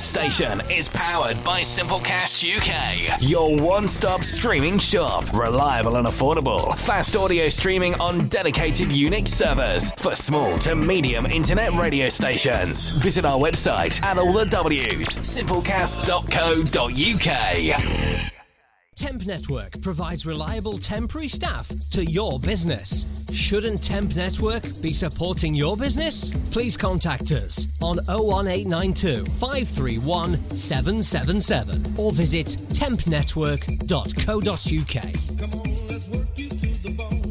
station is powered by Simplecast UK, your one-stop streaming shop. Reliable and affordable. Fast audio streaming on dedicated Unix servers for small to medium internet radio stations. Visit our website at all the W's, simplecast.co.uk. Temp Network provides reliable temporary staff to your business. Shouldn't Temp Network be supporting your business? Please contact us on 01892 531 777 or visit tempnetwork.co.uk. Come on, let's work you to the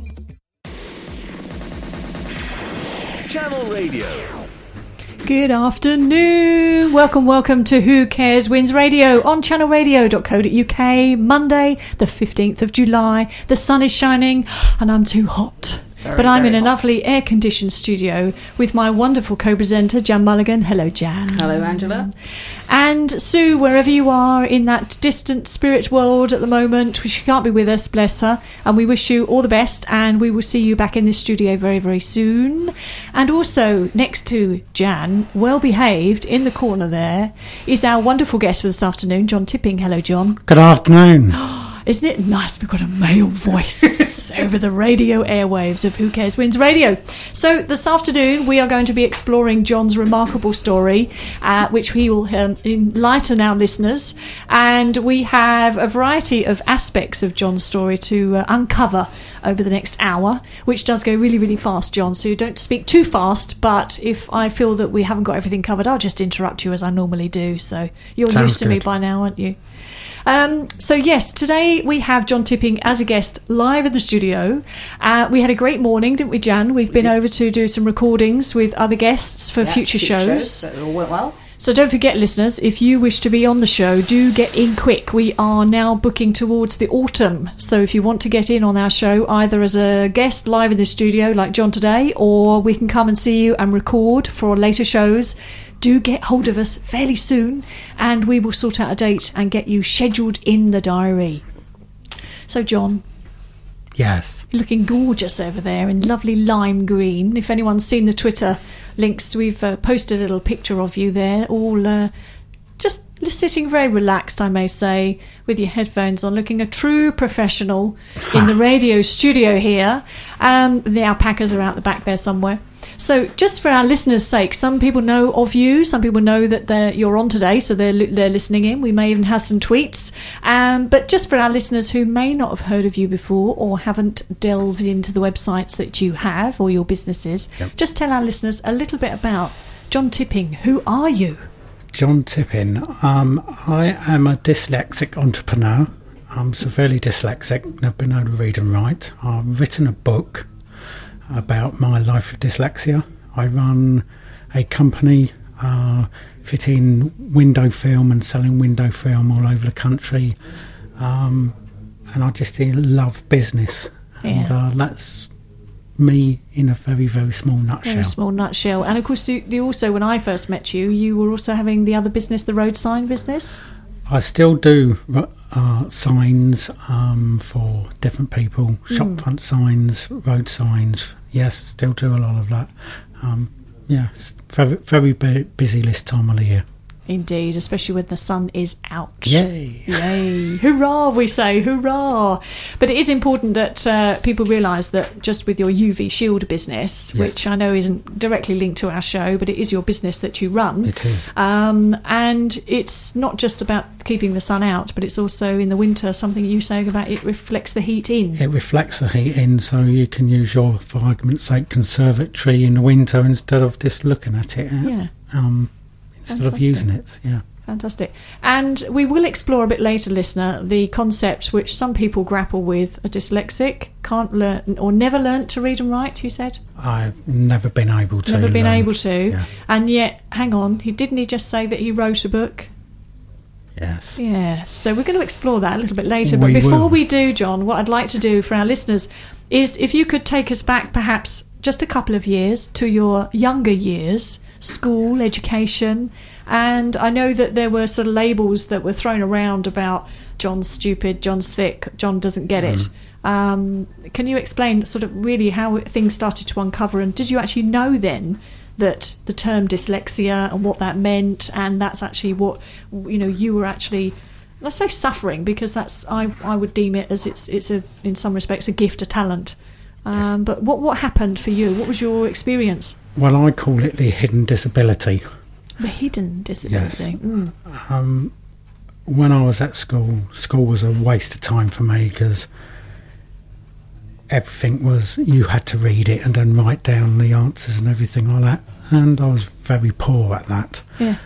bone. Channel Radio. Good afternoon. Welcome to Who Cares Wins Radio on channelradio.co.uk. Monday, the 15th of July. The sun is shining and I'm too hot. But I'm in a lovely air-conditioned studio with my wonderful co-presenter, Jan Mulligan. Hello, Jan. Hello, Angela. And Sue, wherever you are in that distant spirit world at the moment, she can't be with us, bless her. And we wish you all the best, and we will see you back in this studio very, very soon. And also, next to Jan, well-behaved, in the corner there, is our wonderful guest for this afternoon, John Tipping. Hello, John. Good afternoon. Isn't it nice we've got a male voice over the radio airwaves of Who Cares Wins Radio? So this afternoon we are going to be exploring John's remarkable story, which he will enlighten our listeners. And we have a variety of aspects of John's story to uncover over the next hour, which does go really, really fast, John. So you don't speak too fast, but if I feel that we haven't got everything covered, I'll just interrupt you as I normally do. So you're used to me by now, aren't you? So yes, today we have John Tipping as a guest live in the studio. We had a great morning, didn't we, Jan? We've been over to do some recordings with other guests for future shows. So it all went well. So don't forget, listeners, if you wish to be on the show, do get in quick. We are now booking towards the autumn. So if you want to get in on our show, either as a guest live in the studio like John today, or we can come and see you and record for later shows, do get hold of us fairly soon and we will sort out a date and get you scheduled in the diary. So, John. Yes. You're looking gorgeous over there in lovely lime green. If anyone's seen the Twitter links, we've posted a little picture of you there, all just sitting very relaxed, I may say, with your headphones on, looking a true professional in the radio studio here. The alpacas are out the back there somewhere. So just for our listeners' sake, some people know of you, some people know that you're on today, so they're listening in. We may even have some tweets. But just for our listeners who may not have heard of you before or haven't delved into the websites that you have or your businesses, just tell our listeners a little bit about John Tipping. Who are you? John Tipping. I am a dyslexic entrepreneur. I'm severely dyslexic, never been able to read and write. I've written a book about my life of dyslexia. I run a company fitting window film and selling window film all over the country, and I just love business. And that's me in a very, very small nutshell. Very small nutshell. And of course, you also, when I first met you, you were also having the other business, the road sign business. I still do signs for different people, shop front signs, road signs. Yes, still do a lot of that. It's very, very busy this time of the year. Indeed, especially when the sun is out. Yay! Yay! Hurrah, we say, hurrah! But it is important that people realise that just with your UV Shield business, which I know isn't directly linked to our show, but it is your business that you run. It is. And it's not just about keeping the sun out, but it's also in the winter, something you say about it reflects the heat in. It reflects the heat in, so you can use your, for argument's sake, conservatory in the winter instead of just looking at it. Instead of using it, Fantastic. And we will explore a bit later, listener, the concept which some people grapple with. A dyslexic can't learn or never learnt to read and write, you said? I've never been able to. Never been able to. Yeah. And yet, hang on, didn't he just say that he wrote a book? Yes. Yeah, so we're going to explore that a little bit later. But before we do, John, what I'd like to do for our listeners is if you could take us back perhaps just a couple of years to your younger years, school, education, and I know that there were sort of labels that were thrown around about John's stupid, John's thick, John doesn't get it. Can you explain sort of really how things started to uncover, and did you actually know then that the term dyslexia and what that meant, and that's actually what, you know, you were actually, let's say, suffering, because that's, I would deem it as it's a, in some respects, a gift, a talent. But what happened for you? What was your experience? Well, I call it the hidden disability. The hidden disability. Yes. When I was at school was a waste of time for me, because everything was, you had to read it and then write down the answers and everything like that, and I was very poor at that. Yeah.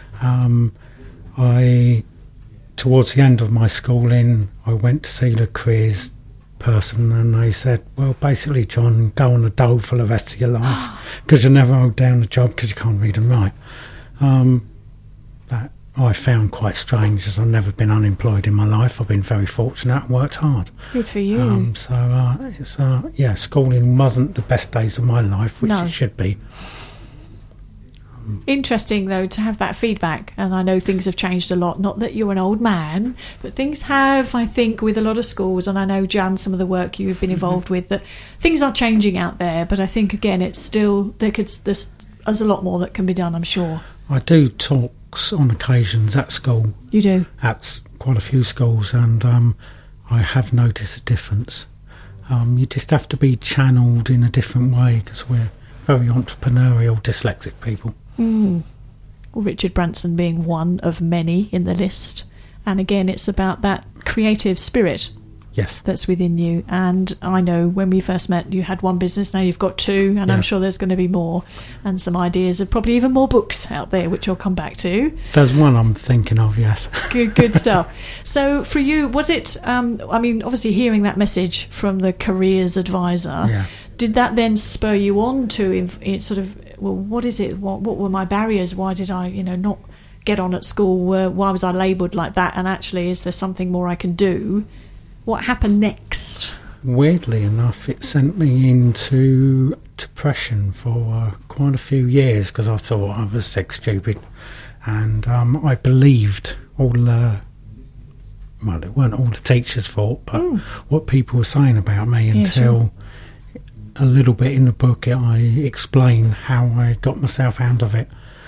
Towards the end of my schooling, I went to see the careers person, and they said, well, basically, John, go on a dole for the rest of your life, because you never hold down a job because you can't read and write. That I found quite strange, as I've never been unemployed in my life. I've been very fortunate and worked hard. Good for you. Schooling wasn't the best days of my life, which No. it should be. Interesting, though, to have that feedback. And I know things have changed a lot. Not that you're an old man, but things have, I think, with a lot of schools. And I know, Jan, some of the work you've been involved with, that things are changing out there. But I think, again, it's still, there's a lot more that can be done, I'm sure. I do talks on occasions at school. You do? At quite a few schools, and I have noticed a difference. You just have to be channelled in a different way, because we're very entrepreneurial, dyslexic people. Well, Richard Branson being one of many in the list. And again, it's about that creative spirit Yes. that's within you. And I know when we first met, you had one business, now you've got two, and I'm Yeah. sure there's going to be more, and some ideas of probably even more books out there, which I'll come back to. There's one I'm thinking of, yes. Good stuff. So for you, was it, I mean, obviously hearing that message from the careers advisor, Yeah. did that then spur you on to sort of, well, what is it? What were my barriers? Why did I, not get on at school? Why was I labelled like that? And actually, is there something more I can do? What happened next? Weirdly enough, it sent me into depression for quite a few years, because I thought I was sick, stupid. And I believed all the, well, it weren't all the teachers' fault, but what people were saying about me, until a little bit in the book I explain how I got myself out of it.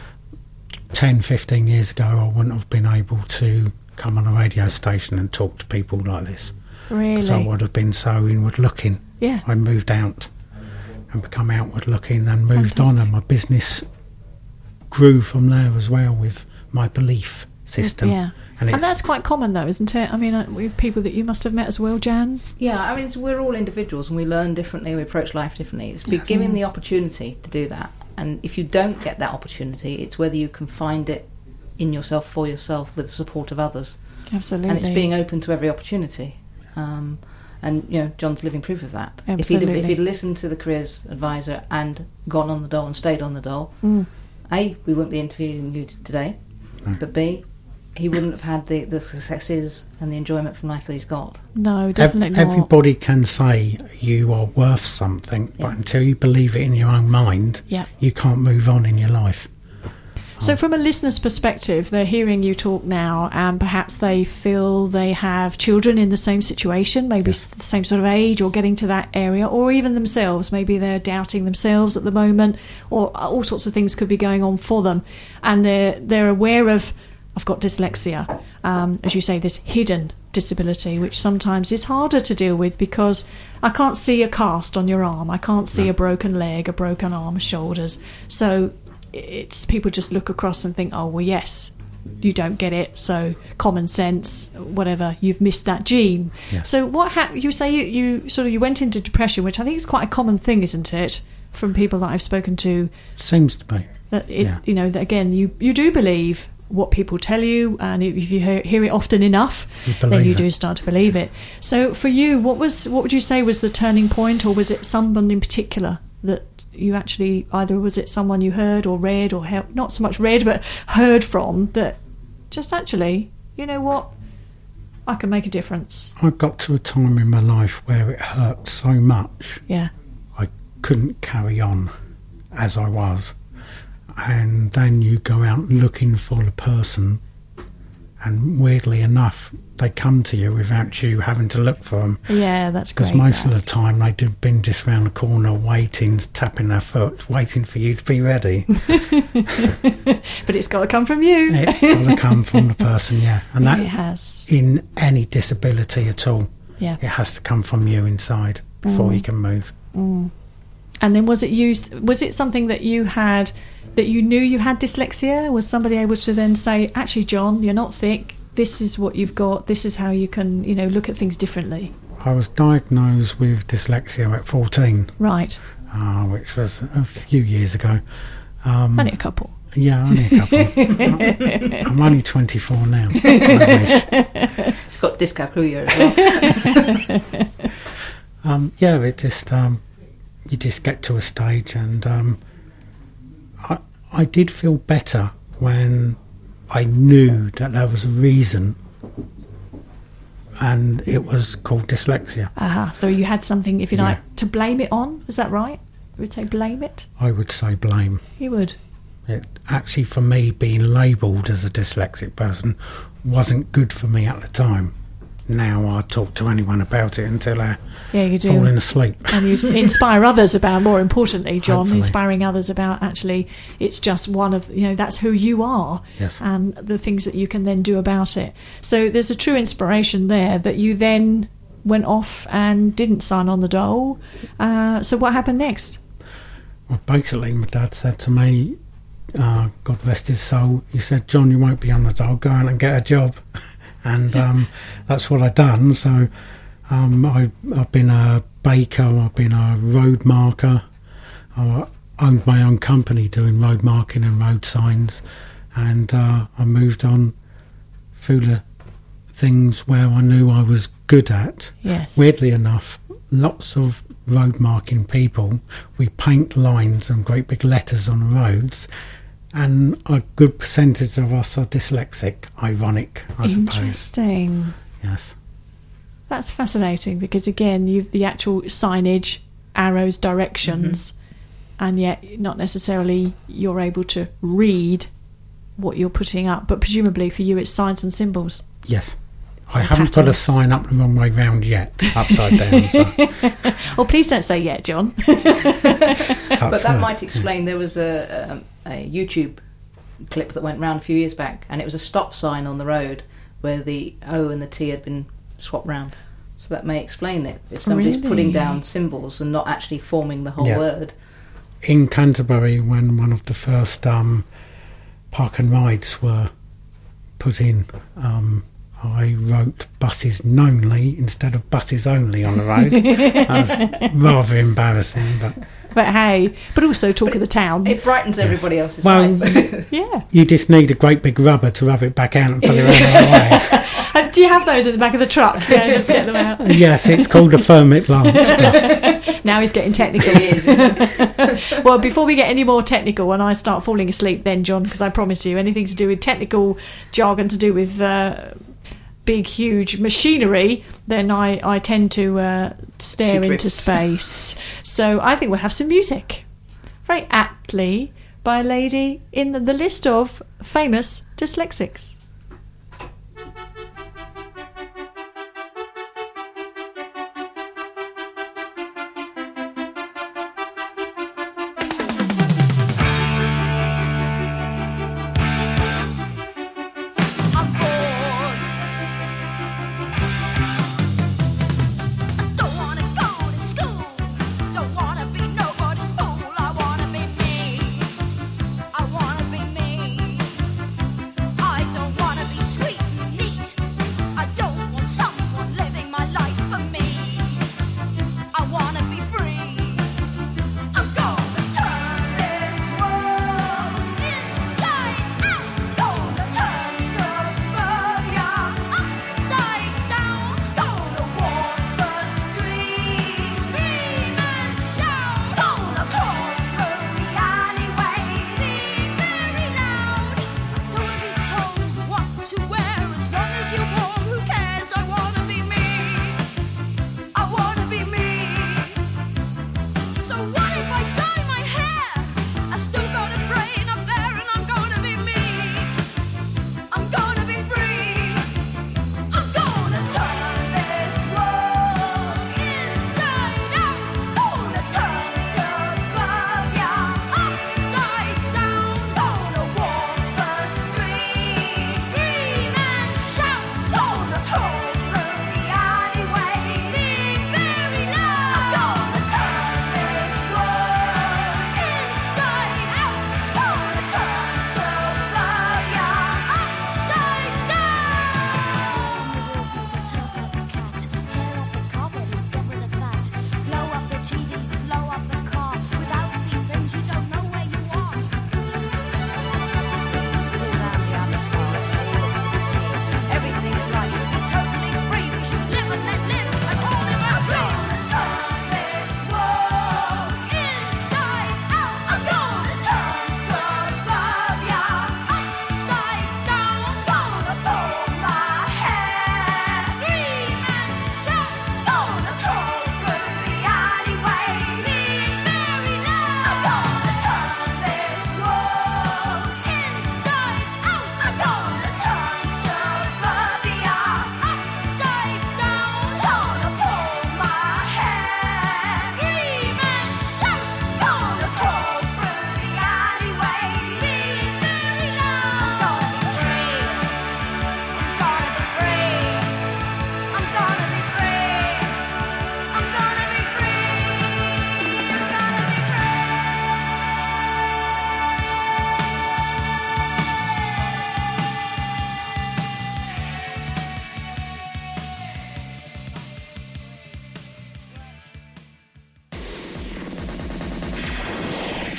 10, 15 years ago, I wouldn't have been able to come on a radio station and talk to people like this. Really? Because I would have been so inward looking. Yeah. I moved out and become outward looking and moved on, Fantastic. and my business grew from there as well, with my belief system. Yeah. And And it's, that's quite common, though, isn't it? I mean, with people that you must have met as well, Jan. Yeah, I mean, we're all individuals and we learn differently, we approach life differently. It's be given the opportunity to do that. And if you don't get that opportunity, it's whether you can find it in yourself, for yourself, with the support of others. Absolutely. And it's being open to every opportunity. And, John's living proof of that. Absolutely. If he'd listened to the careers advisor and gone on the dole and stayed on the dole, A, we wouldn't be interviewing you today, but B, he wouldn't have had the successes and the enjoyment from life that he's got. No, definitely not. everybody can say you are worth something, Yeah. but until you believe it in your own mind, Yeah. you can't move on in your life. So from a listener's perspective, they're hearing you talk now, and perhaps they feel they have children in the same situation, maybe the same sort of age, or getting to that area, or even themselves. Maybe they're doubting themselves at the moment, or all sorts of things could be going on for them. And they're aware of, I've got dyslexia, as you say, this hidden disability, which sometimes is harder to deal with, because I can't see a cast on your arm, I can't see a broken leg, a broken arm, shoulders. So it's, people just look across and think, oh well, yes, you don't get it, so common sense, whatever, you've missed that gene. Yeah. So what you say you went into depression, which I think is quite a common thing, isn't it, from people that I've spoken to, Seems to be. that it, Yeah. that again, you do believe what people tell you, and if you hear it often enough, You then believe you it. do start to believe it. So for you, what would you say was the turning point, or was it someone in particular that you actually, either was it someone you heard or read, or not so much read but heard from, that just actually, you know what, I can make a difference? I got to a time in my life where it hurt so much Yeah. I couldn't carry on as I was. And then you go out looking for the person, And weirdly enough, they come to you without you having to look for them. Yeah, that's great. Because most of the time they'd have been just round the corner waiting, tapping their foot, waiting for you to be ready. But it's got to come from you. It's got to come from the person, yeah. And that It has. in any disability at all, Yeah. it has to come from you inside before you can move. And then was it something that you had, that you knew you had dyslexia? Was somebody able to then say, actually, John, you're not thick, this is what you've got, this is how you can, look at things differently? I was diagnosed with dyslexia at 14, Right. which was a few years ago. Only a couple. Yeah, only a couple. I'm only 24 now. I wish. It's got dyscalculia as well. Yeah, it just you just get to a stage, and I did feel better when I knew that there was a reason, and it was called dyslexia. So you had something, if you like, Yeah. to blame it on. Is that right? You would say blame it. I would say blame. You would. It actually, for me, being labelled as a dyslexic person wasn't good for me at the time. Now I talk to anyone about it until they're Yeah, you do. falling asleep. And you inspire others about, more importantly, John, Hopefully. inspiring others about actually it's just one of, that's who you are. Yes. And the things that you can then do about it. So there's a true inspiration there that you then went off and didn't sign on the dole. So what happened next? Well, basically, my dad said to me, God rest his soul, he said, John, you won't be on the dole, go out and get a job. And that's what I've done. So I've been a baker, I've been a road marker, I owned my own company doing road marking and road signs, and I moved on through the things where I knew I was good at. Yes. Weirdly enough, lots of road marking people, we paint lines and great big letters on the roads, and a good percentage of us are dyslexic. Ironic, I suppose. Interesting. Yes. That's fascinating because, again, you've the actual signage, arrows, directions, and yet not necessarily you're able to read what you're putting up. But presumably for you, it's signs and symbols. Yes. I And haven't put a patterns. sign up the wrong way round yet, upside down. So Well, please don't say yet, John. But that might explain, there was a YouTube clip that went round a few years back, and it was a stop sign on the road where the O and the T had been swapped round. So that may explain it. If somebody's Really? putting down symbols and not actually forming the whole Yeah. word. in Canterbury, when one of the first park and rides were put in, I wrote buses knownly instead of buses only on the road. That was rather embarrassing, But hey, but also talk of the town. It brightens everybody else's Well, life. Yeah. you just need a great big rubber to rub it back out and put it around the way. Do you have those in the back of the truck? Yeah, just get them out. Yes, it's called a thermic lance. But Now he's getting technical. It is, isn't it? Well, before we get any more technical and I start falling asleep then, John, because I promise you, anything to do with technical jargon to do with big, huge machinery, then I tend to stare She into drifts. space. So I think we'll have some music. Very aptly by a lady in the list of famous dyslexics. I'm bored. Don't wanna go to school. Don't wanna be nobody's fool. I wanna be me. I wanna be me. I don't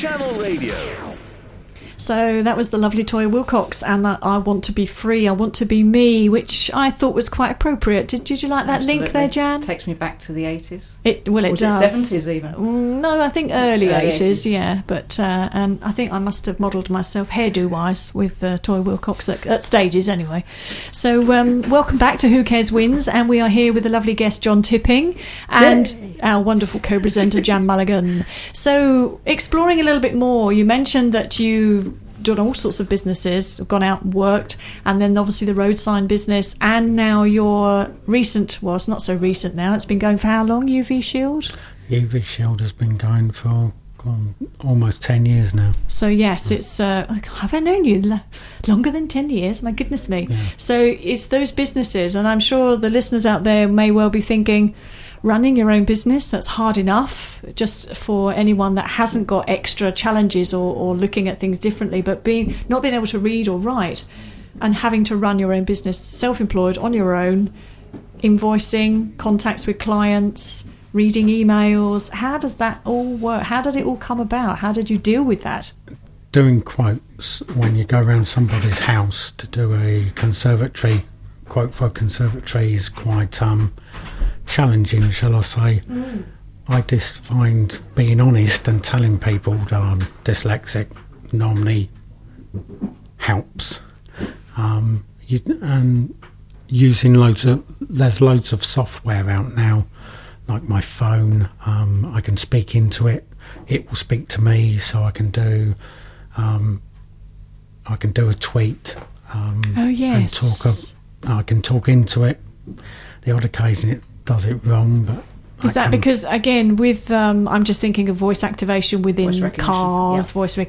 Channel Radio. So that was the lovely Toya Wilcox, and I Want to Be Free, I Want to Be Me, which I thought was quite appropriate. Did you like that Absolutely. link there, Jan? Takes me back to the 80s. It Or does. was it 70s even? No, I think early Early 80s, 80s. yeah. But and I think I must have modelled myself hairdo-wise with Toya Wilcox at stages anyway. So welcome back to Who Cares Wins, and we are here with the lovely guest John Tipping and our wonderful co-presenter Jan Mulligan. So exploring a little bit more, you mentioned that you've done all sorts of businesses, gone out and worked, and then obviously the road sign business, and now your recent, well, it's not so recent now, it's been going for how long, UV Shield? UV Shield has been going for almost 10 years now. So yes, it's have I known you longer than 10 years? My goodness me. Yeah. So it's those businesses, and I'm sure the listeners out there may well be thinking, running your own business, that's hard enough, just for anyone that hasn't got extra challenges or looking at things differently, but not being able to read or write and having to run your own business self-employed on your own, invoicing, contacts with clients, reading emails. How does that all work? How did it all come about? How did you deal with that? Doing quotes when you go around somebody's house to do a conservatory, quote for a conservatory is quite challenging, shall I say. I just find being honest and telling people that I'm dyslexic normally helps. And using there's loads of software out now, like my phone. I can speak into it. It will speak to me, so I can do a tweet. Oh yes. And I can talk into it. The odd occasion it does it wrong, but is that because, again, with I'm just thinking of voice activation within Voice recognition, cars, yeah. voice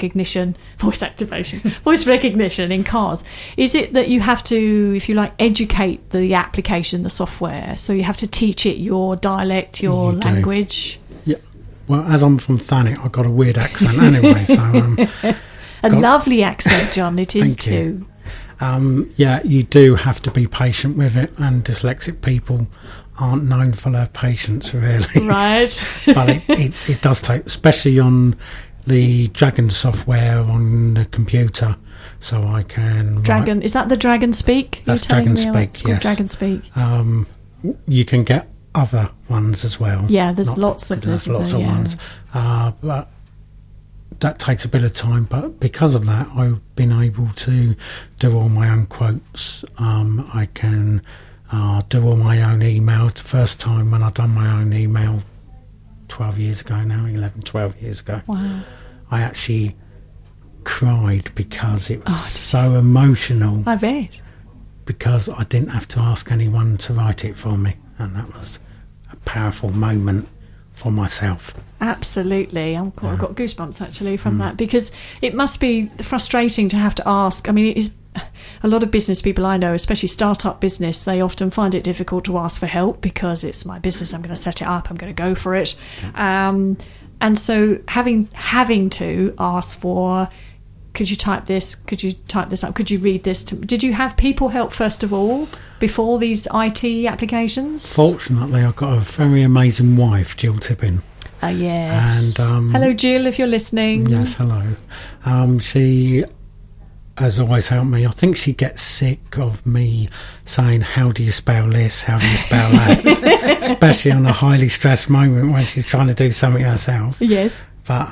recognition in cars. Is it that you have to, if you like, educate the application, the software, so you have to teach it your dialect, your You do. language? yeah. Well, as I'm from Thanet, I've got a weird accent anyway. So A lovely accent, John. It is Thank you. too. yeah, you do have to be patient with it, and dyslexic people aren't known for their patience, really. Right. But it does take, especially on the Dragon software on the computer, so I can Dragon, is that the Dragon Speak? That's You're telling Dragon me about? Speak, It's called yes. Dragon Speak. you can get other ones as well. Yeah, there's lots of there's those, lots of yeah. ones, but that takes a bit of time. But because of that, I've been able to do all my own quotes. I can do all my own emails. The first time when I done my own email 12 years ago now, 12 years ago, Wow. I actually cried because it was so emotional, I bet. because I didn't have to ask anyone to write it for me, and that was a powerful moment for myself. Absolutely. I've got goosebumps actually from that, because it must be frustrating to have to ask. I mean, it is a lot of business people I know, especially startup business, they often find it difficult to ask for help because it's my business, I'm going to set it up, I'm going to go for it. And so having to ask for, could you type this? Could you type this up? Could you read this? Did you have people help first of all before these IT applications? Fortunately, I've got a very amazing wife, Jill Tipping. Yes. And hello, Jill, if you're listening. Yes, hello. She has always helped me. I think she gets sick of me saying, how do you spell this? How do you spell that? Especially on a highly stressed moment when she's trying to do something herself. Yes. But,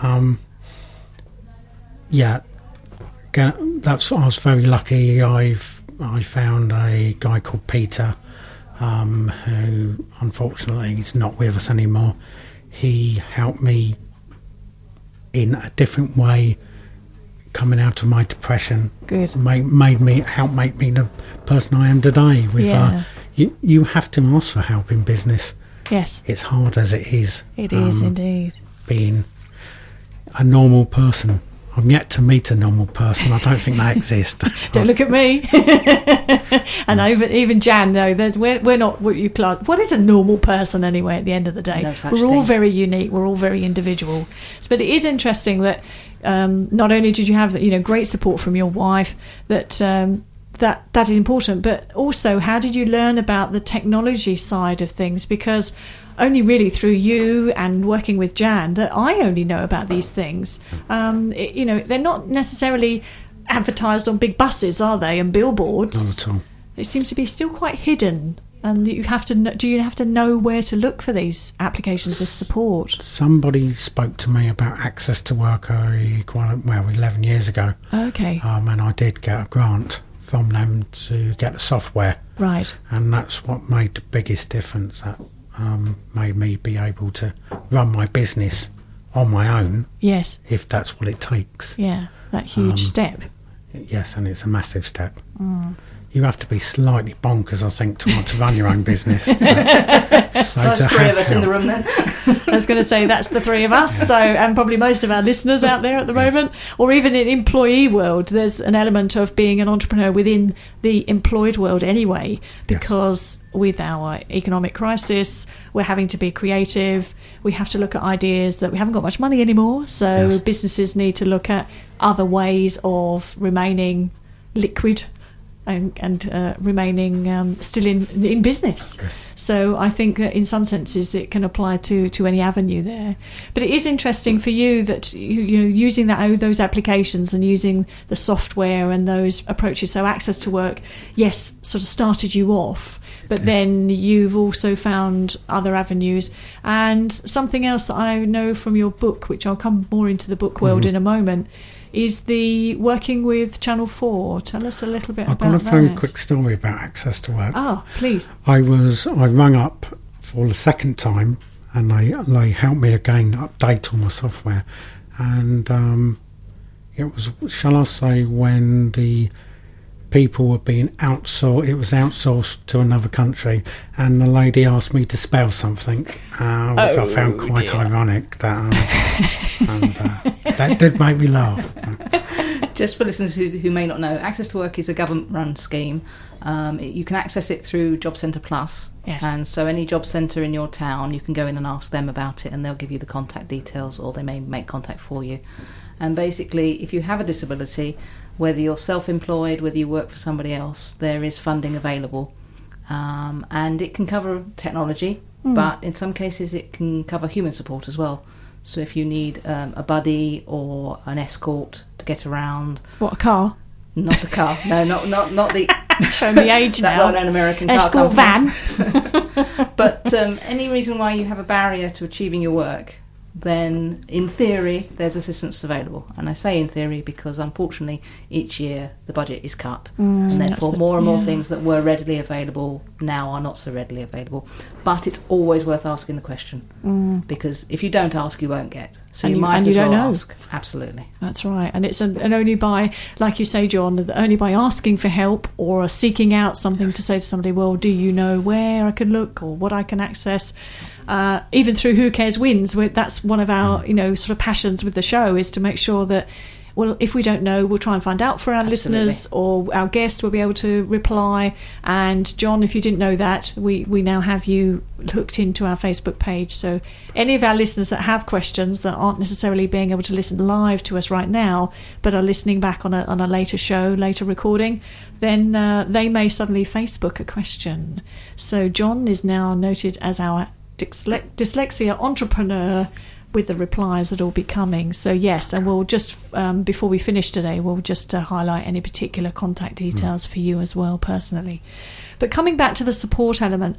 yeah, I was very lucky. I found a guy called Peter, who unfortunately is not with us anymore. He helped me in a different way coming out of my depression. Good. Helped make me the person I am today. With Yeah. You have to ask for help in business. Yes. It's hard as it is. It is indeed. Being a normal person. I'm yet to meet a normal person. I don't think they exist. Don't look at me. And even Jan, though, that we're not what you class. What is a normal person anyway? At the end of the day, No such we're all thing. very unique. We're all very individual. But it is interesting that not only did you have great support from your wife, that that is important. But also, how did you learn about the technology side of things? Because only really through you and working with Jan that I only know about these things. They're not necessarily advertised on big buses, are they, and billboards? Not at all. It seems to be still quite hidden. And you have to do you have to know where to look for these applications, this support? Somebody spoke to me about Access to Work 11 years ago. Okay. And I did get a grant from them to get the software. Right. And that's what made the biggest difference. That made me be able to run my business on my own. Yes. If that's what it takes. Yeah, that huge step. Yes, and it's a massive step. You have to be slightly bonkers, I think, to want to run your own business. That's three of us in the room then. I was going to say that's the three of us. Yes. So, and probably most of our listeners out there at the moment, or even in employee world, there's an element of being an entrepreneur within the employed world anyway, because with our economic crisis, we're having to be creative. We have to look at ideas that we haven't got much money anymore. So businesses need to look at other ways of remaining liquid and remaining still in business. So I think that in some senses it can apply to any avenue there. But it is interesting for you that using those applications and using the software and those approaches. So Access to Work, yes, sort of started you off, but then you've also found other avenues. And something else that I know from your book, which I'll come more into the book world in a moment, is the working with Channel 4. Tell us a little bit about that. I've got a very quick story about Access to Work. Oh, please. I rang up for the second time, and they helped me again update all my software. And it was, shall I say, when the people were being outsourced, it was outsourced to another country, and the lady asked me to spell something, which I found quite ironic. That did make me laugh. Just for listeners who may not know, Access to Work is a government-run scheme. You can access it through Job Centre Plus. Yes. And so any job centre in your town, you can go in and ask them about it, and they'll give you the contact details, or they may make contact for you. And basically, if you have a disability, whether you're self-employed, whether you work for somebody else, there is funding available. And it can cover technology, but in some cases it can cover human support as well. So if you need a buddy or an escort to get around. What, a car? Not a car. No, not the... Showing the age that now. Well-known American car escort company. Van. But any reason why you have a barrier to achieving your work, then in theory there's assistance available. And I say in theory because unfortunately each year the budget is cut, and therefore more and more things that were readily available now are not so readily available. But it's always worth asking the question, because if you don't ask, you won't get. So you might as well ask. Absolutely. That's right. And it's and only by, like you say, John, only by asking for help or seeking out something to say to somebody, well, do you know where I can look or what I can access? Even through Who Cares Wins, that's one of our sort of passions with the show, is to make sure that, well, if we don't know, we'll try and find out for our listeners, or our guest will be able to reply. And John, if you didn't know that, we now have you hooked into our Facebook page. So any of our listeners that have questions that aren't necessarily being able to listen live to us right now, but are listening back on a later show, later recording, then they may suddenly Facebook a question. So John is now noted as our dyslexia entrepreneur, with the replies that will be coming. So yes, and we'll just before we finish today, we'll just highlight any particular contact details for you as well personally. But coming back to the support element,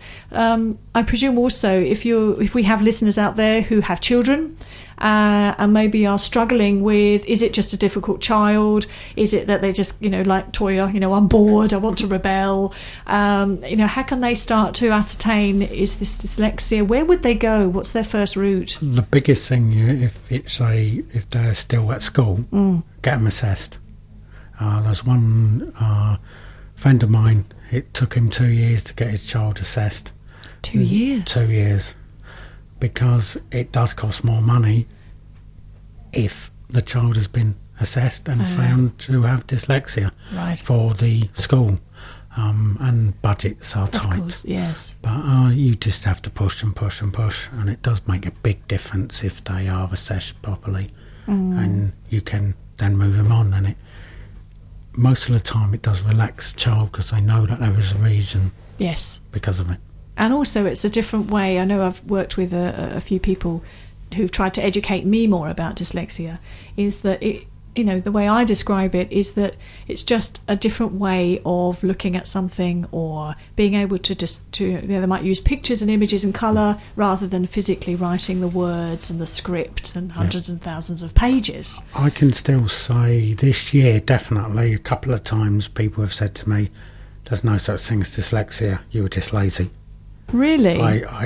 I presume also if we have listeners out there who have children and maybe are struggling with, is it just a difficult child? Is it that they just, like Toya, I'm bored, I want to rebel? How can they start to ascertain, is this dyslexia? Where would they go? What's their first route? The biggest thing, if they're still at school, get them assessed. There's one friend of mine, it took him 2 years to get his child assessed. 2 years? 2 years. Because it does cost more money if the child has been assessed and found to have dyslexia for the school. And budgets are tight. Of course, yes. But you just have to push and push and push, and it does make a big difference if they are assessed properly. And you can then move them on, and most of the time it does relax the child because they know that there is a reason Yes. because of it. And also, it's a different way. I know I've worked with a few people who've tried to educate me more about dyslexia. Is that it? You know, the way I describe it is that it's just a different way of looking at something, or being able to they might use pictures and images and colour rather than physically writing the words and the script and hundreds and thousands of pages. I can still say this year, definitely, a couple of times people have said to me, "There's no such thing as dyslexia. You were just lazy." Really?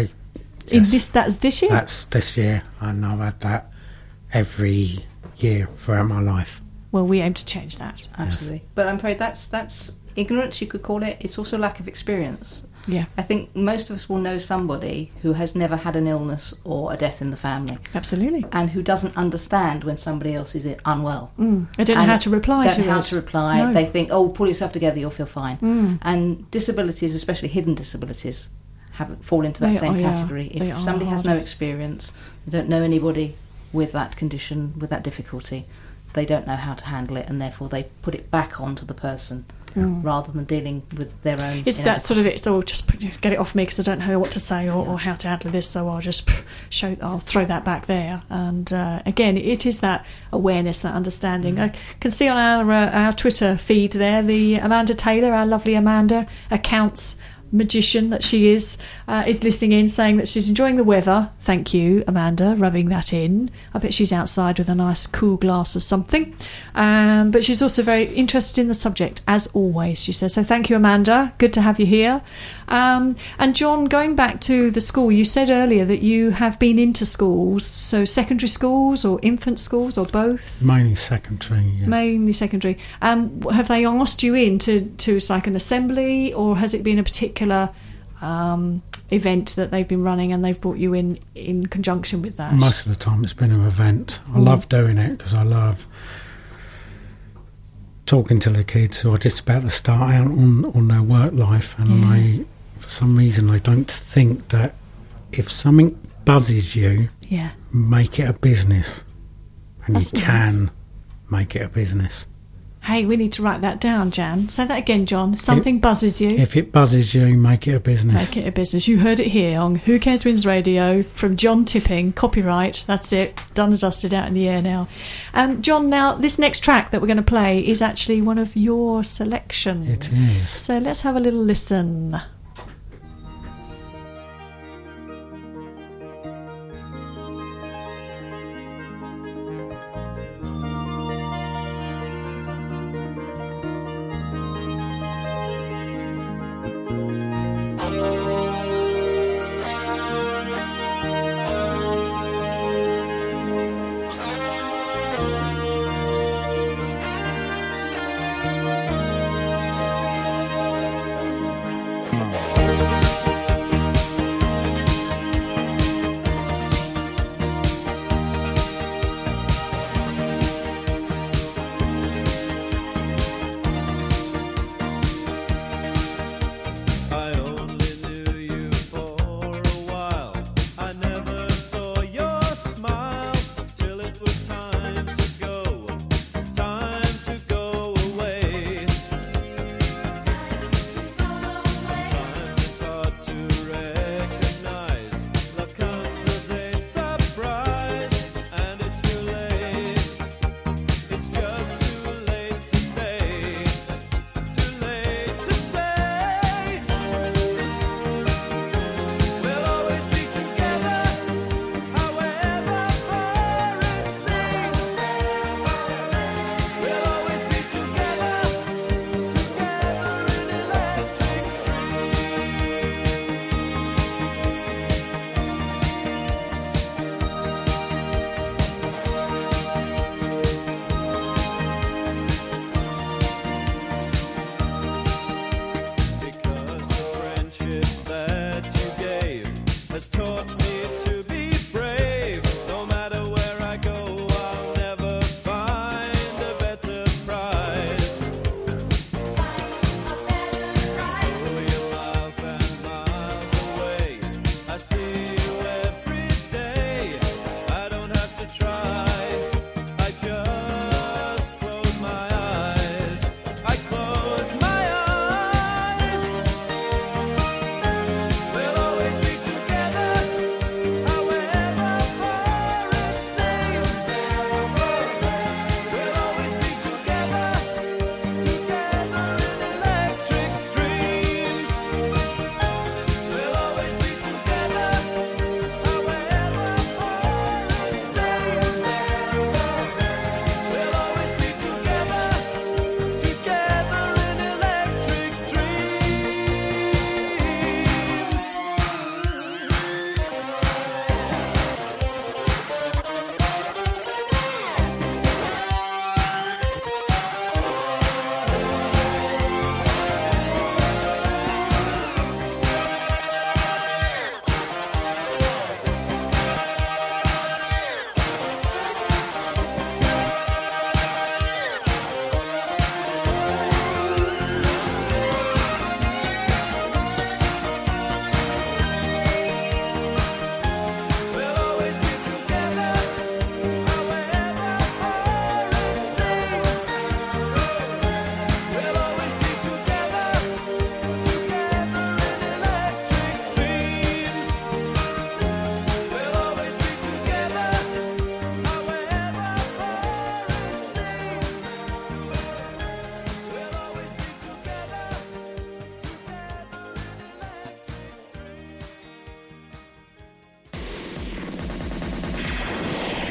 Yes, That's this year? that's this year, and I've had that every year throughout my life. Well, we aim to change that. Absolutely. But I'm afraid that's ignorance, you could call it. It's also lack of experience. Yeah, I think most of us will know somebody who has never had an illness or a death in the family, absolutely. and who doesn't understand when somebody else is unwell. I don't know how to reply to it. Don't know how to reply. No. They think, oh, pull yourself together, you'll feel fine. And disabilities, especially hidden disabilities, fall into that They same are, yeah. category. They If are somebody has no hardest. experience, they don't know anybody with that condition, with that difficulty, they don't know how to handle it, and therefore they put it back onto the person rather than dealing with their own. It's that sort of, inadequacies. it's all just get it off me because I don't know what to say or how to handle this, so I'll just I'll throw that back there. And again, it is that awareness, that understanding. I can see on our Twitter feed there, the Amanda Taylor, our lovely Amanda, accounts magician that she is listening in, saying that she's enjoying the weather. Thank you, Amanda, rubbing that in. I bet she's outside with a nice cool glass of something, but she's also very interested in the subject, as always, she says. So thank you, Amanda, good to have you here. And John, going back to the school, you said earlier that you have been into schools, so secondary schools or infant schools or both? Mainly secondary. Yeah. Mainly secondary. Have they asked you in to like an assembly, or has it been a particular event that they've been running and they've brought you in conjunction with that? Most of the time it's been an event. I love doing it because I love talking to the kids who are just about to start out on their work life, and they, for some reason, they don't think that if something buzzes you, Yeah. make it a business, and That's you nice. can make it a business. Hey, we need to write that down, Jan. Say that again, John. Something buzzes you. If it buzzes you, make it a business. Make it a business. You heard it here on Who Cares Wins Radio from John Tipping. Copyright. That's it. Done and dusted, out in the air now. John, now this next track that we're going to play is actually one of your selection. It is. So let's have a little listen.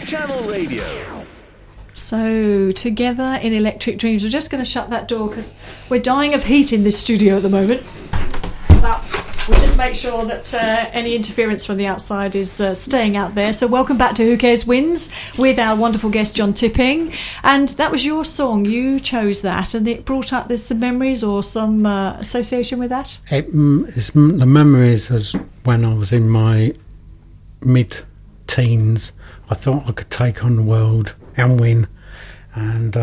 Channel Radio. So, together in Electric Dreams. We're just going to shut that door because we're dying of heat in this studio at the moment. But we'll just make sure that any interference from the outside is staying out there. So welcome back to Who Cares Wins with our wonderful guest John Tipping. And that was your song. You chose that and it brought up there's some memories or some association with that? The memories was when I was in my mid-teens. I thought I could take on the world and win. And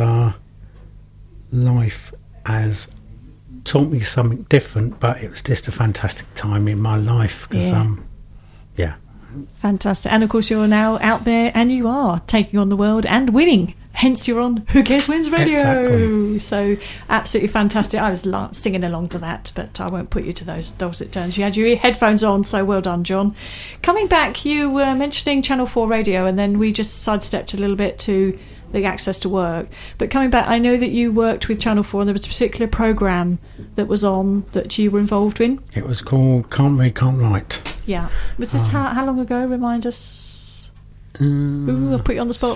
life has taught me something different, but it was just a fantastic time in my life because Fantastic. And of course you're now out there and you are taking on the world and winning, hence you're on Who Cares Wins Radio. Exactly. So absolutely fantastic. I was singing along to that, but I won't put you to those dulcet tones. You had your headphones on, so well done, John. Coming back, you were mentioning Channel 4 radio and then we just sidestepped a little bit to the access to work. But coming back, I know that you worked with Channel 4 and there was a particular programme that was on that you were involved in. it was called Can't Read, Can't Write. Yeah. Was this how long ago? Remind us. Ooh, I've put you on the spot.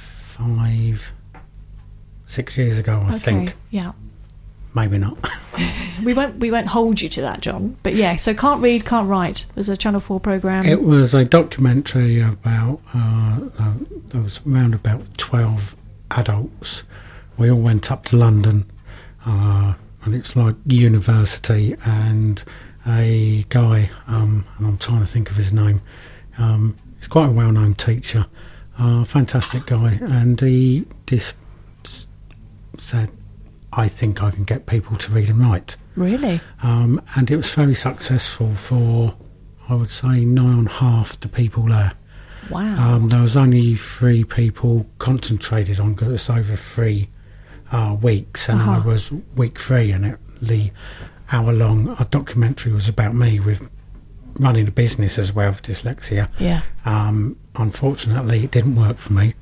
6 years ago, I think. Yeah. Maybe not. We won't hold you to that, John. But yeah, so Can't Read, Can't Write was a Channel 4 programme. It was a documentary about there was around about 12 adults. We all went up to London, and it's like university, and a guy, and I'm trying to think of his name, he's quite a well-known teacher, fantastic guy, and he just said, I think I can get people to read and write. Really? And it was very successful for, I would say, nigh on half the people there. Wow. There was only 3 people concentrated on, because it was over 3 weeks, and I was week 3, and the hour-long documentary was about me with running a business as well with dyslexia. Yeah. Unfortunately, it didn't work for me.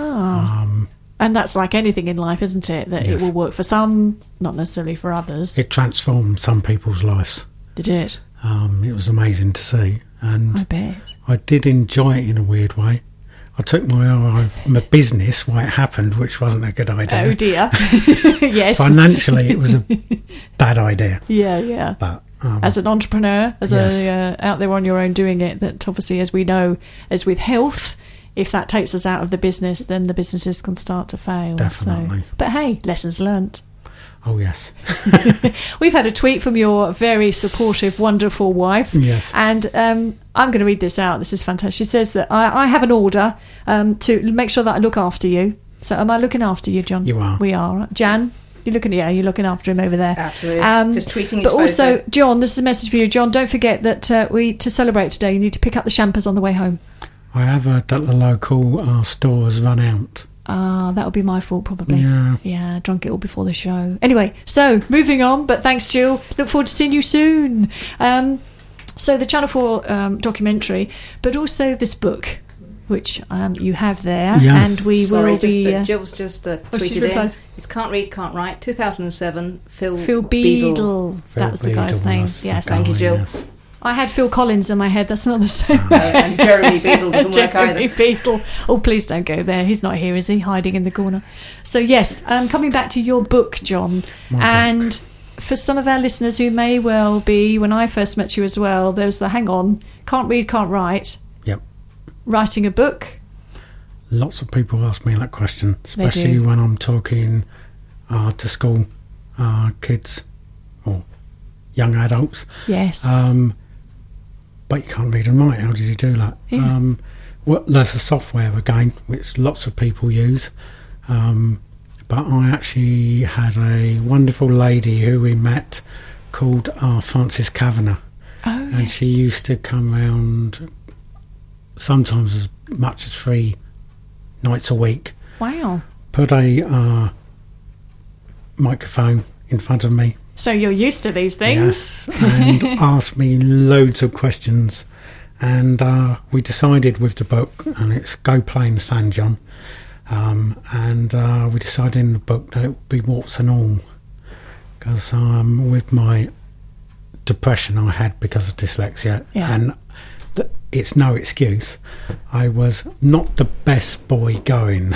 And that's like anything in life, isn't it? That Yes. it will work for some, not necessarily for others. It transformed some people's lives. Did it? It was amazing to see, and I bet. I did enjoy it in a weird way. I took my eye off my business why it happened, which wasn't a good idea. Oh dear. Yes. Financially, it was a bad idea. Yeah. But As an entrepreneur, as Yes. out there on your own doing it, that obviously, as we know, as with health, if that takes us out of the business, then the businesses can start to fail. Definitely. So. But hey, lessons learnt. oh yes, We've had a tweet from your very supportive, wonderful wife. Yes. And I'm going to read this out. This is fantastic. She says that I have an order to make sure that I look after you. So am I looking after you, John? You are. We are. Jan, you're looking after him over there. Absolutely. Just tweeting his But also, photo. John, this is a message for you. John, don't forget that to celebrate today, you need to pick up the champers on the way home. I have heard that the local store has run out. That'll be my fault, probably. Yeah. Drunk it all before the show. Anyway, so moving on, but thanks, Jill. Look forward to seeing you soon. So the Channel 4 documentary, but also this book, which you have there, Yes. and we Sorry, will be. Jill's just she's tweeted in. replied. It's Can't Read, Can't Write, 2007, Phil Beadle. That was the guy's name. That's the Yes. Thank you, guy, Jill. yes. I had Phil Collins in my head. That's not the same. And Jeremy Beadle doesn't work Jeremy either. Beadle. Oh, please don't go there. He's not here, is he? Hiding in the corner. So, yes, coming back to your book, John. And for some of our listeners who may well be, when I first met you as well, there's the hang on, can't read, can't write. Yep. Writing a book. Lots of people ask me that question, especially do. when I'm talking to school kids or young adults. Yes. But you can't read and write. How did you do that? Yeah. Well, there's a software again, which lots of people use. But I actually had a wonderful lady who we met called Frances Kavanagh. Oh, And yes. she used to come round sometimes as much as 3 nights a week, Wow. put a microphone in front of me, So you're used to these things. yes, and asked me loads of questions. And we decided with the book, and it's Go Play in the Sand, John, and we decided in the book that it would be warts and all, because with my depression I had because of dyslexia, Yeah. and it's no excuse. I was not the best boy going.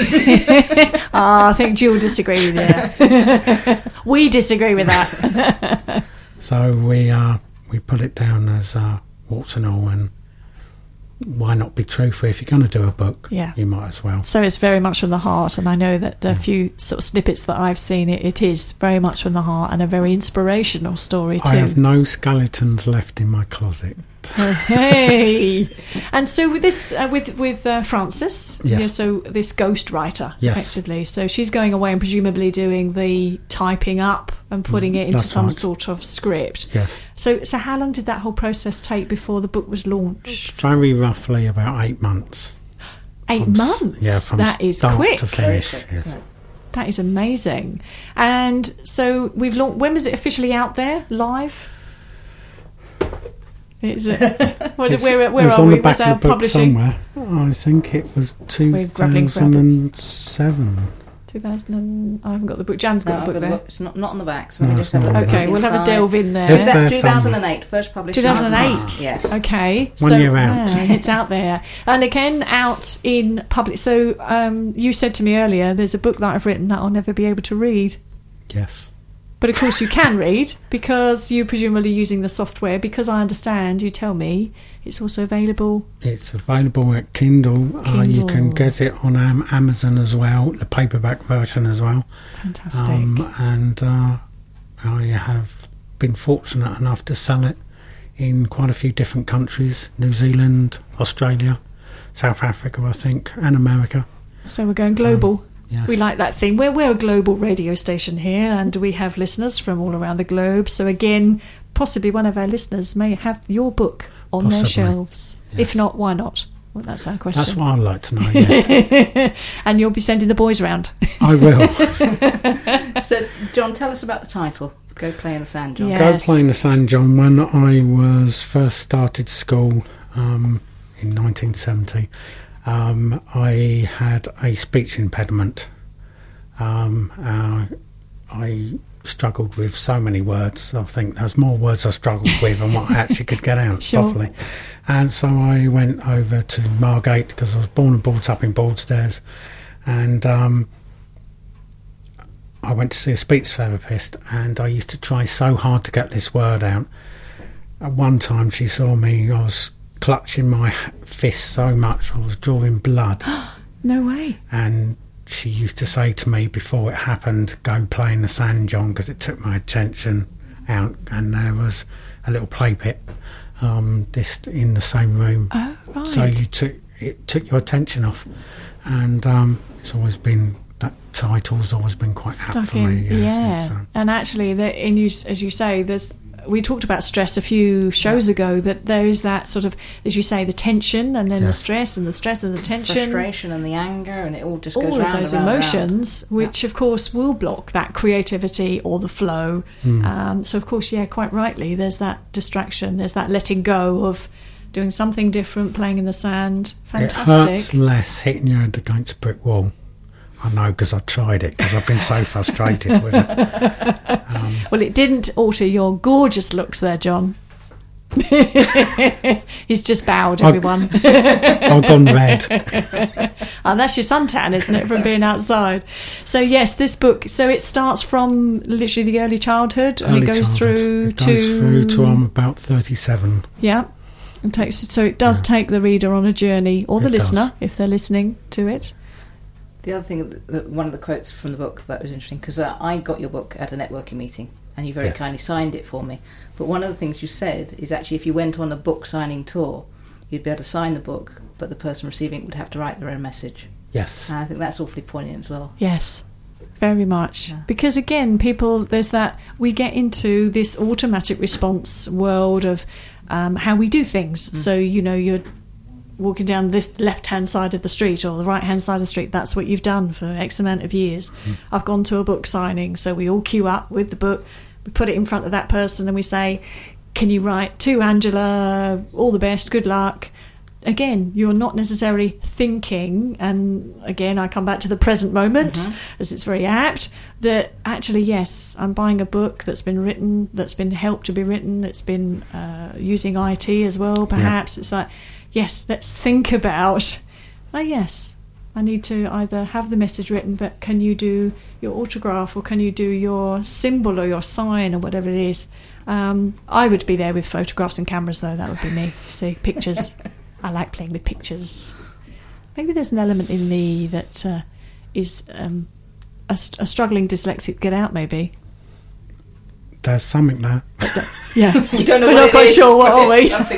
I think Jill will disagree with you. We disagree with that. So we put it down as warts and all, and why not be truthful? If you're going to do a book, Yeah. you might as well. So it's very much from the heart, and I know that a few sort of snippets that I've seen, it is very much from the heart and a very inspirational story too. I have no skeletons left in my closet. Hey, and so with this, with Frances, Yes. yeah, so this ghostwriter, Yes. effectively. So she's going away and presumably doing the typing up and putting it into that's some right. sort of script. Yes. So how long did that whole process take before the book was launched? Very roughly about 8 months. 8 From months. Yeah, from That is start quick. to finish. Very quick, Yes. isn't it? That is amazing. And so we've launched. When was it officially out there live? Is it? Where It's are on we? the back Was our of the book publishing? somewhere. I think it was We're grappling for our books. 2007. 2000. I haven't got the book. Jan's No, got I've the got book a there. look. It's not on the back, so No, let me it's just have a not on look. the Okay, we'll have a inside. delve in there. It's Is that there 2008? First published. 2008. Yes. Okay. 1 year out. It's out there. And again, out in public. So you said to me earlier, there's a book that I've written that I'll never be able to read. Yes. But of course you can read because you're presumably using the software, because I understand, you tell me, it's also available. It's available at Kindle. You can Kindle. get it on Amazon as well, the paperback version as well. Fantastic. And I have been fortunate enough to sell it in quite a few different countries: New Zealand, Australia, South Africa, I think, and America. So we're going global. Yes. We like that thing. We're a global radio station here, and we have listeners from all around the globe. So again, possibly one of our listeners may have your book on their Possibly. shelves. Yes. If not, why not? Well, that's our question. That's what I'd like to know, yes. And you'll be sending the boys round. I will. So, John, tell us about the title. Go Play in the Sand, John. Yeah. Go Yes. Play in the Sand, John. When I was first started school in 1970, I had a speech impediment. I struggled with so many words. I think there's more words I struggled with than what I actually could get out Sure. properly. And so I went over to Margate because I was born and brought up in Broadstairs, and I went to see a speech therapist, and I used to try so hard to get this word out. At one time she saw me, I was clutching my fist so much I was drawing blood, No way. and she used to say to me before it happened, "Go play in the sand, John," because it took my attention out, and there was a little play pit just in the same room. Oh, right. So it took your attention off, and it's always been, that title's always been quite apt Stuck for in. me. Yeah. It's, And actually, as you say, we talked about stress a few shows ago, but there is that sort of, as you say, the tension, and then the Yes. stress and the stress and the tension. Frustration and the anger, and it all just goes All round of those and round and round. emotions, which of course will block that creativity or the flow. So of course, yeah, quite rightly, there's that distraction, there's that letting go of doing something different, playing in the sand. It Fantastic. hurts less hitting your head against a brick wall. I know, because I've tried it, because I've been so frustrated with it. Well, it didn't alter your gorgeous looks there, John. He's just bowed, everyone. I've gone red. Oh, that's your suntan, isn't it, from being outside? So yes, this book. So it starts from literally the early childhood, and Early it goes childhood. through It goes through to I'm about 37. yeah. It does take the reader on a journey, or the It does. listener if they're listening to it. The other thing, one of the quotes from the book that was interesting, because I got your book at a networking meeting, and you very Yes. kindly signed it for me. But one of the things you said is actually if you went on a book signing tour, you'd be able to sign the book, but the person receiving it would have to write their own message. Yes. And I think that's awfully poignant as well. Yes, very much. Yeah. Because again, there's that, we get into this automatic response world of how we do things. So, you're walking down this left-hand side of the street or the right-hand side of the street. That's what you've done for X amount of years. I've gone to a book signing. So we all queue up with the book. We put it in front of that person and we say, "Can you write to Angela, all the best, good luck. again, you're not necessarily thinking, and again, I come back to the present moment, as it's very apt, that actually, yes, I'm buying a book that's been written, that's been helped to be written, it's been using IT as well, perhaps. It's like, yes, let's think about, yes, I need to either have the message written, but can you do your autograph, or can you do your symbol or your sign or whatever it is? I would be there with photographs and cameras, though. That would be me. See, pictures. I like playing with pictures. Maybe there's an element in me that is a struggling dyslexic get out, maybe. There's something there. Yeah. We don't know We're what not it quite is, sure, what but are we? it's something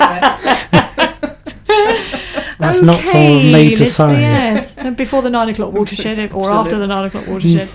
there. That's not for me to say. Yes, before the 9 o'clock watershed, or after the 9 o'clock watershed.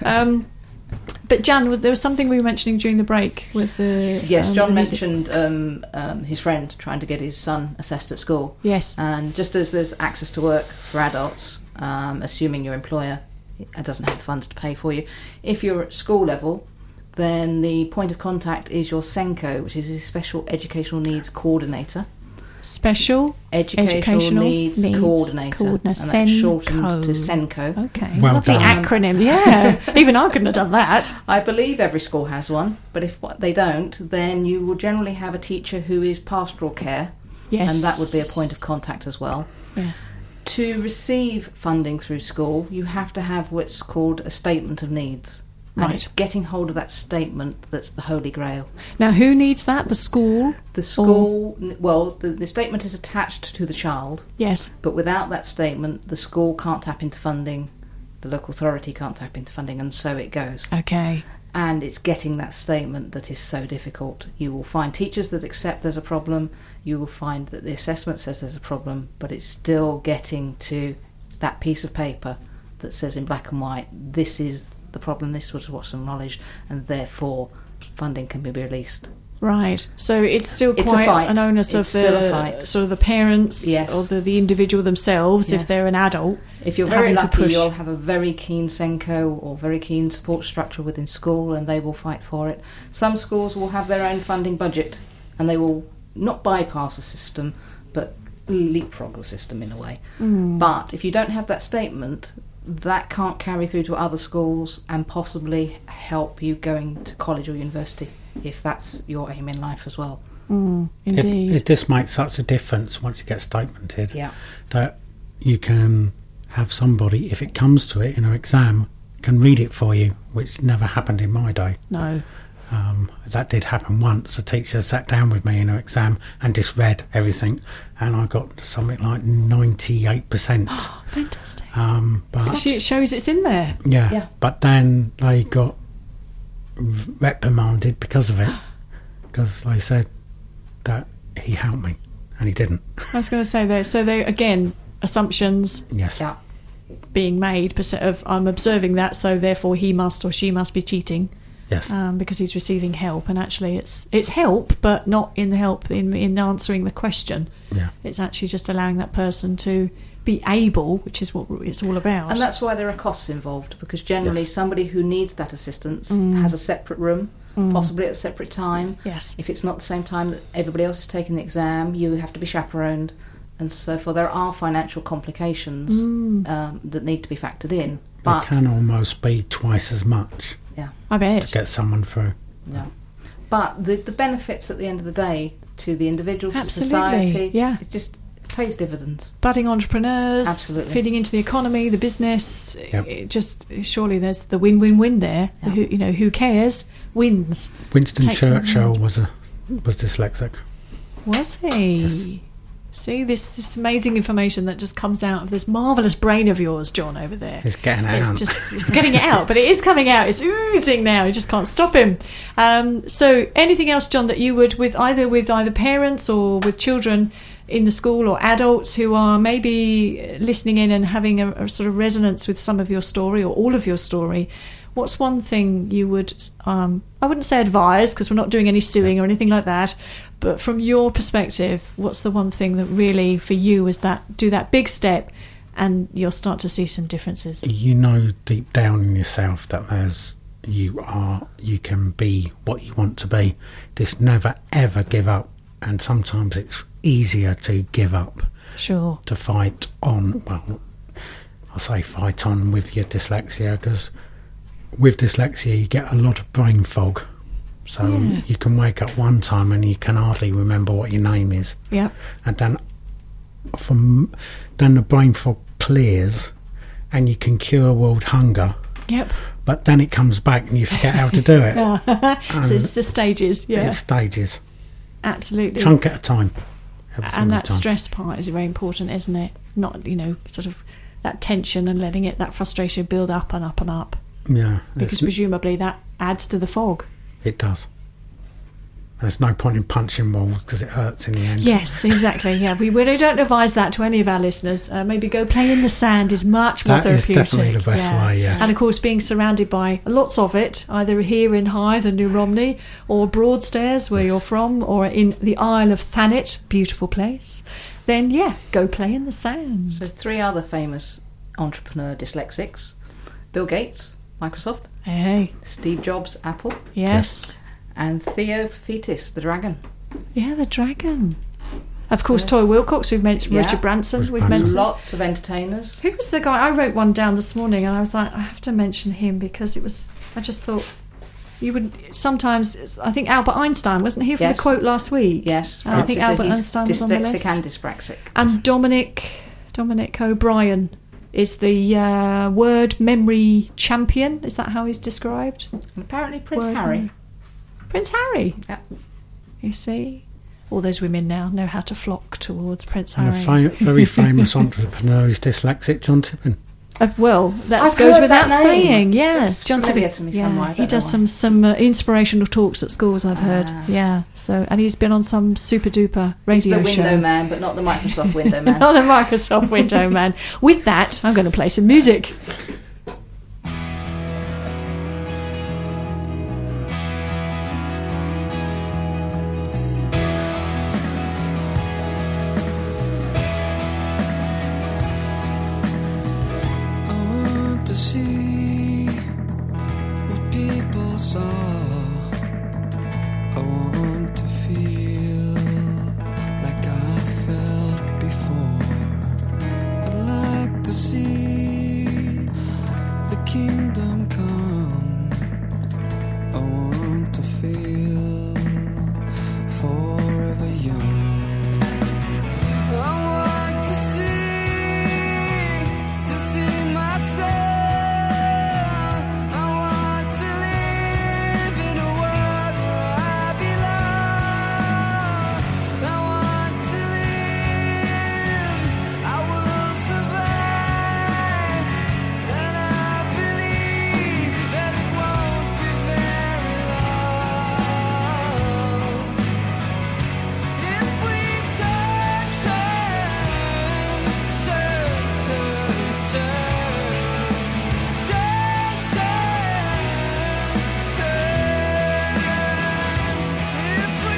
But Jan, there was something we were mentioning during the break with the... Yes, John the music. mentioned his friend trying to get his son assessed at school. Yes. And just as there's access to work for adults, assuming your employer doesn't have the funds to pay for you, if you're at school level, then the point of contact is your SENCO, which is a Special Educational Needs Coordinator. Special Educational Needs Coordinator. And that's shortened to SENCO. Okay, Well lovely done. acronym, yeah. Even I couldn't have done that. I believe every school has one, but if they don't, then you will generally have a teacher who is pastoral care, Yes. and that would be a point of contact as well. Yes. To receive funding through school, you have to have what's called a statement of needs. And Right. it's getting hold of that statement that's the holy grail. Now, who needs that? The school? The school, well, the statement is attached to the child, Yes. but without that statement, the school can't tap into funding, the local authority can't tap into funding, and so it goes. Okay. And it's getting that statement that is so difficult. You will find teachers that accept there's a problem, you will find that the assessment says there's a problem, but it's still getting to that piece of paper that says in black and white, this is the problem, this was what's acknowledged, and therefore funding can be released. Right. So it's still It's a quite fight. an onus It's of still a the fight. sort of the parents Yes. or the individual themselves, Yes. if they're an adult. If you're very having to lucky, push. you'll have a very keen SENCO or very keen support structure within school, and they will fight for it. Some schools will have their own funding budget, and they will not bypass the system, but leapfrog the system in a way. But if you don't have that statement, that can't carry through to other schools and possibly help you going to college or university, if that's your aim in life as well. Indeed. It just makes such a difference once you get statemented Yeah. that you can have somebody, if it comes to it in an exam, can read it for you, which never happened in my day. No. That did happen once. A teacher sat down with me in an exam and just read everything, and I got something like 98%. Fantastic. But It shows it's in there. Yeah. But then they got reprimanded because of it, because they said that he helped me, and he didn't. I was going to say there. So they again assumptions Yes. Yeah. being made of I'm observing that, so therefore he must or she must be cheating. Yes. Because he's receiving help, and actually it's help, but not in the help in answering the question. Yeah. It's actually just allowing that person to be able, which is what it's all about. And that's why there are costs involved, because generally Yes. somebody who needs that assistance has a separate room, possibly at a separate time. Yes. If it's not the same time that everybody else is taking the exam, you have to be chaperoned, and so forth. There are financial complications that need to be factored in. But It can almost be twice as much yeah, I bet. to get someone through. yeah. But the benefits at the end of the day to the individual, to Absolutely, society, yeah. it just pays dividends. Budding entrepreneurs, Absolutely. feeding into the economy, the business. Yep. It just surely there's the win-win-win there. Yeah. Who cares wins. Winston Takes them Churchill was dyslexic. Was he? See this amazing information that just comes out of this marvellous brain of yours, John, over there. It's getting out. It's getting it out, but it is coming out. It's oozing now. You just can't stop him. So anything else, John, that you would with either parents or with children in the school or adults who are maybe listening in and having a sort of resonance with some of your story or all of your story, what's one thing you would, I wouldn't say advise, because we're not doing any suing or anything like that, but from your perspective, what's the one thing that really for you is that do that big step and you'll start to see some differences? You know deep down in yourself that you can be what you want to be. Just never ever give up, and sometimes it's easier to give up Sure. to fight on. Well, I say fight on with your dyslexia because with dyslexia you get a lot of brain fog. So you can wake up one time and you can hardly remember what your name is. Yep. And then then the brain fog clears and you can cure world hunger. Yep. But then it comes back and you forget how to do it. So it's the stages. Yeah. It's stages. Absolutely. Chunk at a time. Every And single that time. stress part is very important, isn't it? Not, sort of that tension and letting that frustration build up and up and up. Yeah. Because presumably that adds to the fog. It does. There's no point in punching walls because it hurts in the end. Yes, exactly. Yeah, we really don't advise that to any of our listeners. Maybe go play in the sand is much more That is therapeutic. definitely the best way, yes. And of course, being surrounded by lots of it, either here in Hythe and New Romney, or Broadstairs, where you're from, or in the Isle of Thanet, beautiful place, then go play in the sand. So 3 other famous entrepreneur dyslexics: Bill Gates, Microsoft; Hey, Steve Jobs, Apple; yes. and Theo Paphitis, the dragon. Yeah, the dragon. Of course, Toy Wilcox, we've mentioned, Yeah. Richard Branson, Richard we've Branson. mentioned. Lots of entertainers. Who was the guy? I wrote one down this morning and I was like, I have to mention him because I just thought you would sometimes, I think Albert Einstein, wasn't he for Yes. the quote last week? Yes, I think Francis, Albert he's Einstein was on the dyslexic list. and dyspraxic. And Dominic O'Brien is the word memory champion. Is that how he's described? And apparently Prince Word Harry. memory. Prince Harry. Yeah. You see? All those women now know how to flock towards Prince And Harry. a very famous entrepreneur is dyslexic, John Tippin. Well, that I've goes heard without that name. saying. Yes, It's John familiar Tippin. to me somewhere, I He don't does know some inspirational talks at schools. I've heard. Ah. Yeah. So, and he's been on some super duper He's radio the show. window man, but not the Microsoft window man. Not the Microsoft window man. With that, I'm going to play some music. I want to see what people saw. I want to feel like I felt before. I'd like to see the kingdom come. I want to feel forever young. I want to see myself. I want to live in a world where I belong. I want to live, I will survive, and I believe that it won't be very long. If we turn, if we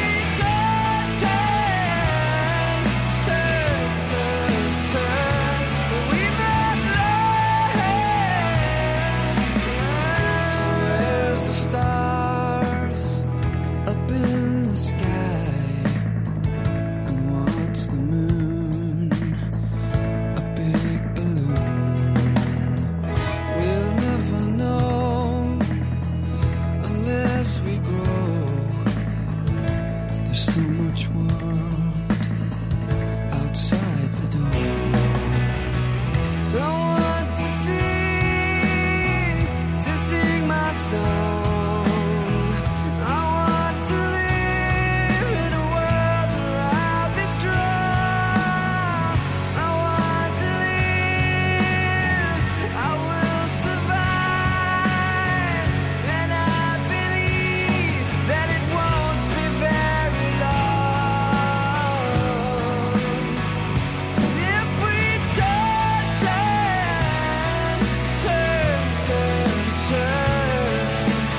we met love. So where's the stars up in the sky? And what's the moon? A big balloon. We'll never know unless we grow. There's so much world outside the door. I want to sing my song. I want to live in a world where I'll be strong. I want to live, I will survive, and I believe that it won't be very long. If we turn,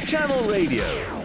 Channel Radio.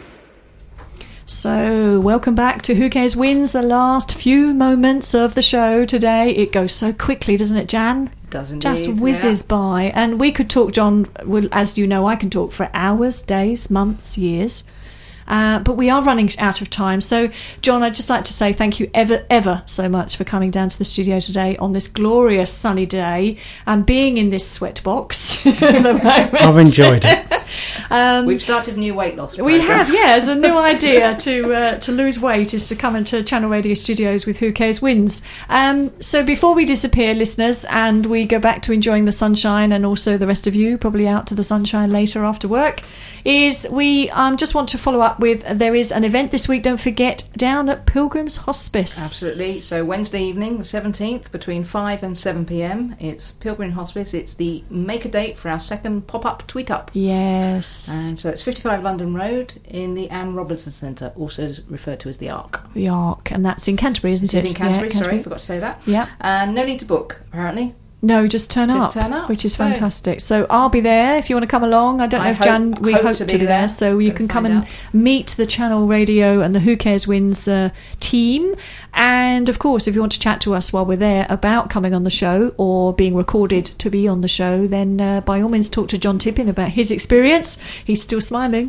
So, welcome back to Who Cares Wins, the last few moments of the show today. It goes so quickly, doesn't it, Jan? Does indeed. Just whizzes by. And we could talk, John, well, as you know, I can talk for hours, days, months, years. But we are running out of time. So, John, I'd just like to say thank you ever so much for coming down to the studio today on this glorious sunny day and being in this sweat box at the moment. I've enjoyed it. We've started a new weight loss We program. have, yeah. It's a new idea to lose weight is to come into Channel Radio Studios with Who Cares Wins. So before we disappear, listeners, and we go back to enjoying the sunshine, and also the rest of you probably out to the sunshine later after work, is we just want to follow up with, there is an event this week, don't forget, down at Pilgrim's Hospice. Absolutely. So Wednesday evening, the 17th, between 5 and 7 p.m, it's Pilgrim Hospice. It's the make a date for our second pop-up tweet up. Yes. And so it's 55 London Road in the Anne Robinson Centre, also referred to as the Ark. The Ark, and that's in Canterbury, isn't it? It's in Canterbury, Yeah, sorry, forgot to say that. Yeah. And no need to book, apparently. No, just turn Just turn up. which is So- fantastic. So I'll be there if you want to come along. I don't know I if Jan, we hope hope to to be be there, there. so you Gotta can come find and out. meet the Channel Radio and the Who Cares Wins team. And of course, if you want to chat to us while we're there about coming on the show or being recorded to be on the show, then by all means talk to John Tippin about his experience. He's still smiling.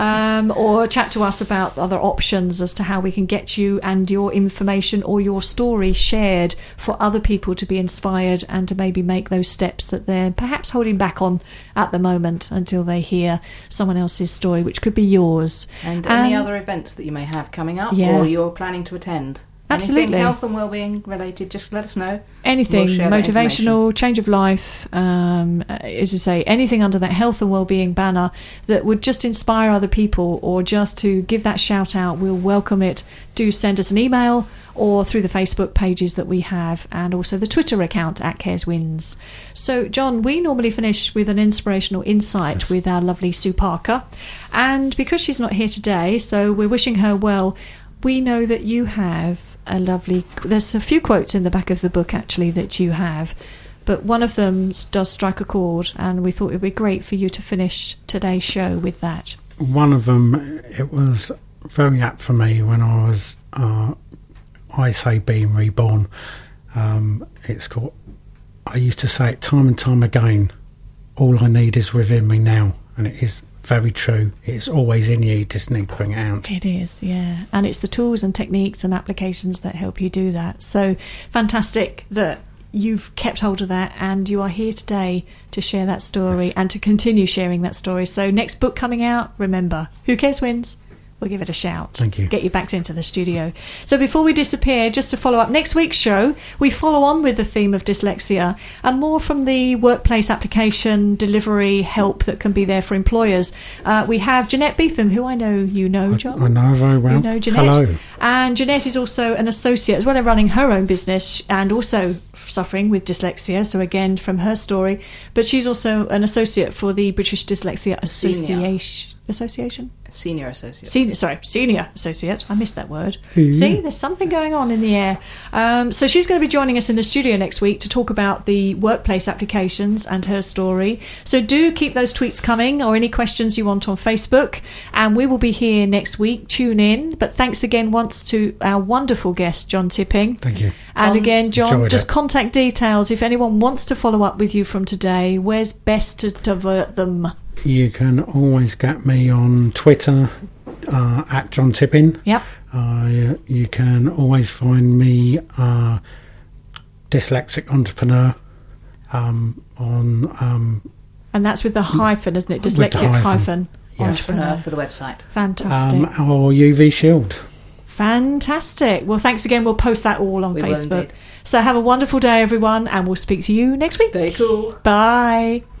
Or chat to us about other options as to how we can get you and your information or your story shared for other people to be inspired and to maybe make those steps that they're perhaps holding back on at the moment until they hear someone else's story, which could be yours. And any other events that you may have coming up Yeah. or you're planning to attend. Absolutely. Anything health and wellbeing related, just let us know. Anything We'll share that motivational, change of life, as you say, anything under that health and wellbeing banner that would just inspire other people or just to give that shout out, we'll welcome it. Do send us an email or through the Facebook pages that we have, and also the Twitter account at Cares Wins. So, John, we normally finish with an inspirational insight with our lovely Sue Parker, and because she's not here today, so we're wishing her well. We know that you have a lovely... There's a few quotes in the back of the book, actually, that you have. But one of them does strike a chord, and we thought it would be great for you to finish today's show with that. One of them, it was very apt for me when I was, I say, being reborn. It's called... I used to say it time and time again, all I need is within me now. And it is very true. It's always in you, you just need to bring it out. It is, yeah. And it's the tools and techniques and applications that help you do that. So fantastic that you've kept hold of that and you are here today to share that story and to continue sharing that story. So next book coming out, remember, Who Cares Wins? We'll give it a shout. Thank you. Get you back into the studio. So before we disappear, just to follow up next week's show, we follow on with the theme of dyslexia and more from the workplace application, delivery, help that can be there for employers. We have Jeanette Beetham, who I know you know, John. I know very well. You know Jeanette. Hello. And Jeanette is also an associate, as well as running her own business and also suffering with dyslexia. So again, from her story. But she's also an associate for the British Dyslexia Association. Senior associate. Senior associate. I missed that word. See, there's something going on in the air. So she's going to be joining us in the studio next week to talk about the workplace applications and her story. So do keep those tweets coming or any questions you want on Facebook. And we will be here next week. Tune in. But thanks again once to our wonderful guest, John Tipping. Thank you. And again, John, Enjoyed just it. contact details. If anyone wants to follow up with you from today, where's best to divert them? You can always get me on Twitter at John Tippin. Yep. You can always find me Dyslexic Entrepreneur on And that's with the hyphen, isn't it? With the Dyslexic hyphen. hyphen. Yes. Entrepreneur for the website. Fantastic. or UV Shield. Fantastic. Well, thanks again. We'll post that all on We will Facebook. indeed. So have a wonderful day, everyone, and we'll speak to you next week. Stay cool. Bye.